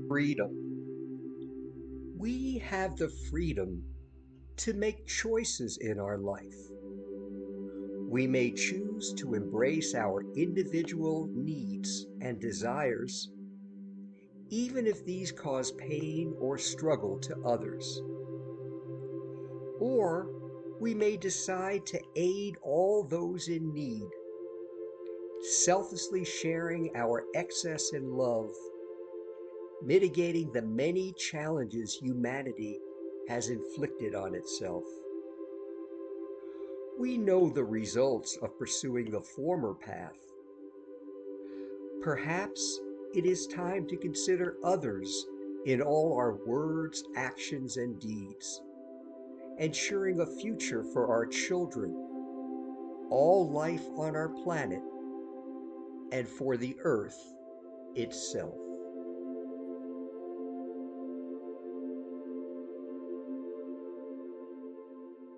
Freedom. We have the freedom to make choices in our life. We may choose to embrace our individual needs and desires, even if these cause pain or struggle to others. Or we may decide to aid all those in need, selflessly sharing our excess in love, mitigating the many challenges humanity has inflicted on itself. We know the results of pursuing the former path. Perhaps it is time to consider others in all our words, actions, and deeds, ensuring a future for our children, all life on our planet, and for the earth itself.